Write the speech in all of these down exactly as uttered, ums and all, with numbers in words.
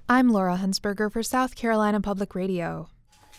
I'm Laura Hunsberger for South Carolina Public Radio.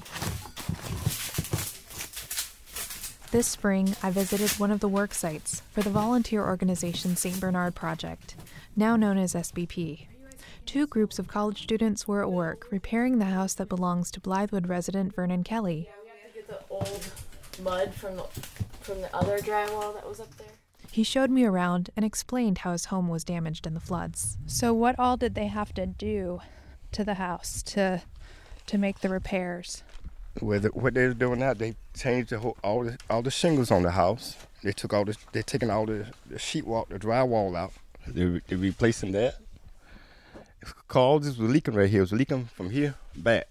This spring, I visited one of the work sites for the volunteer organization Saint Bernard Project, now known as S B P. Two groups of college students were at work repairing the house that belongs to Blythewood resident Vernon Kelly. Yeah, we have to get the old mud from the, from the other drywall that was up there. He showed me around and explained how his home was damaged in the floods. So what all did they have to do to the house to to make the repairs? Well, the, what they're doing now, they changed the whole, all the all the shingles on the house. They took all the they're taking all the, the sheetrock, the drywall out. They they're replacing that. It's called this was leaking right here. It was leaking from here back.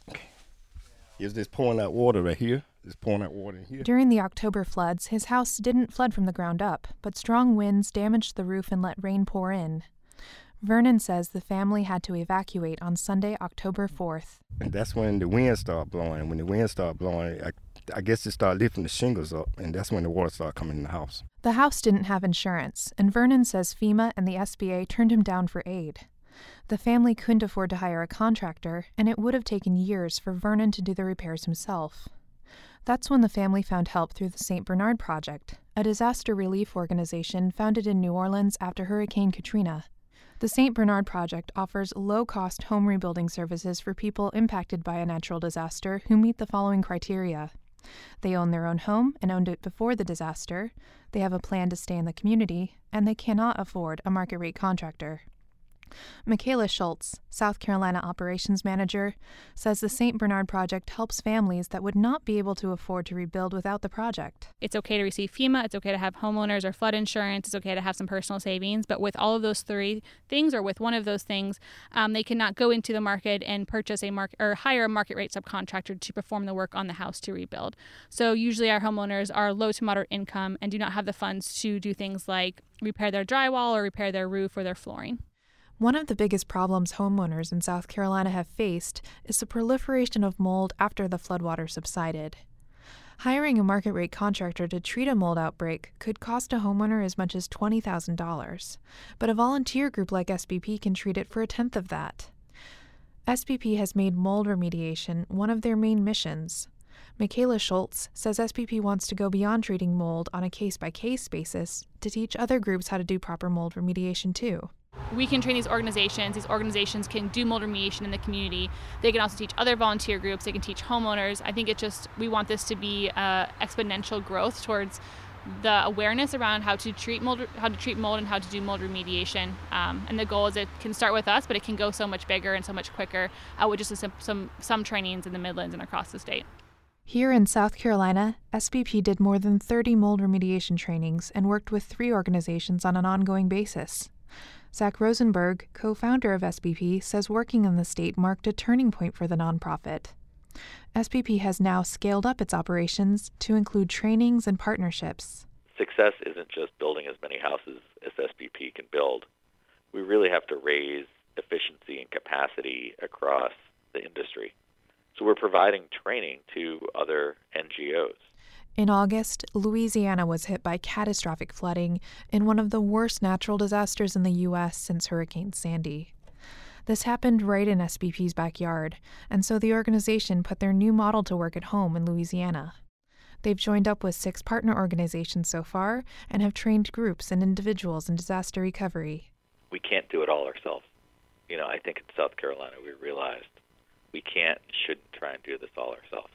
It was just pouring out water right here. It's pouring out water in here. During the October floods, his house didn't flood from the ground up, but strong winds damaged the roof and let rain pour in. Vernon says the family had to evacuate on Sunday, October fourth. And that's when the wind started blowing. When the wind started blowing, I, I guess it started lifting the shingles up, and that's when the water started coming in the house. The house didn't have insurance, and Vernon says FEMA and the S B A turned him down for aid. The family couldn't afford to hire a contractor, and it would have taken years for Vernon to do the repairs himself. That's when the family found help through the Saint Bernard Project, a disaster relief organization founded in New Orleans after Hurricane Katrina. The Saint Bernard Project offers low-cost home rebuilding services for people impacted by a natural disaster who meet the following criteria. They own their own home and owned it before the disaster, they have a plan to stay in the community, and they cannot afford a market-rate contractor. Michaela Schultz, South Carolina Operations Manager, says the Saint Bernard Project helps families that would not be able to afford to rebuild without the project. It's okay to receive FEMA, it's okay to have homeowners or flood insurance, it's okay to have some personal savings, but with all of those three things or with one of those things, um, they cannot go into the market and purchase a market or hire a market rate subcontractor to perform the work on the house to rebuild. So usually our homeowners are low to moderate income and do not have the funds to do things like repair their drywall or repair their roof or their flooring. One of the biggest problems homeowners in South Carolina have faced is the proliferation of mold after the floodwater subsided. Hiring a market-rate contractor to treat a mold outbreak could cost a homeowner as much as twenty thousand dollars, but a volunteer group like S B P can treat it for a tenth of that. S B P has made mold remediation one of their main missions. Michaela Schultz says S B P wants to go beyond treating mold on a case-by-case basis to teach other groups how to do proper mold remediation too. We can train these organizations. These organizations can do mold remediation in the community. They can also teach other volunteer groups. They can teach homeowners. I think it just, we want this to be uh, exponential growth towards the awareness around how to treat mold, how to treat mold and how to do mold remediation. Um, and the goal is it can start with us, but it can go so much bigger and so much quicker uh, with just some, some, some trainings in the Midlands and across the state. Here in South Carolina, S B P did more than thirty mold remediation trainings and worked with three organizations on an ongoing basis. Zach Rosenberg, co-founder of S B P, says working in the state marked a turning point for the nonprofit. S B P has now scaled up its operations to include trainings and partnerships. Success isn't just building as many houses as S B P can build. We really have to raise efficiency and capacity across the industry. So we're providing training to other N G Os. In August, Louisiana was hit by catastrophic flooding in one of the worst natural disasters in the U S since Hurricane Sandy. This happened right in S B P's backyard, and so the organization put their new model to work at home in Louisiana. They've joined up with six partner organizations so far and have trained groups and individuals in disaster recovery. We can't do it all ourselves. You know, I think in South Carolina we realized we can't, shouldn't try and do this all ourselves.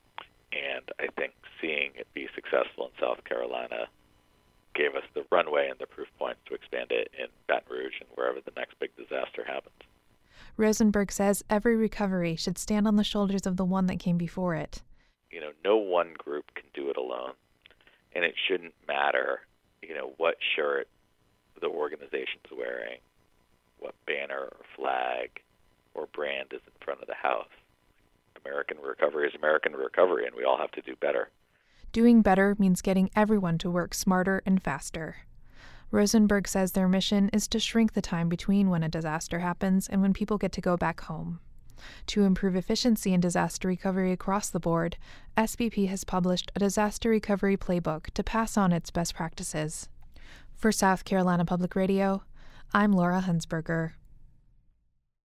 And I think seeing it be successful in South Carolina gave us the runway and the proof points to expand it in Baton Rouge and wherever the next big disaster happens. Rosenberg says every recovery should stand on the shoulders of the one that came before it. You know, no one group can do it alone, and it shouldn't matter, you know, what shirt the organization's wearing, what banner or flag or brand is in front of the house. American recovery is American recovery, and we all have to do better. Doing better means getting everyone to work smarter and faster. Rosenberg says their mission is to shrink the time between when a disaster happens and when people get to go back home. To improve efficiency in disaster recovery across the board, S B P has published a disaster recovery playbook to pass on its best practices. For South Carolina Public Radio, I'm Laura Hunsberger.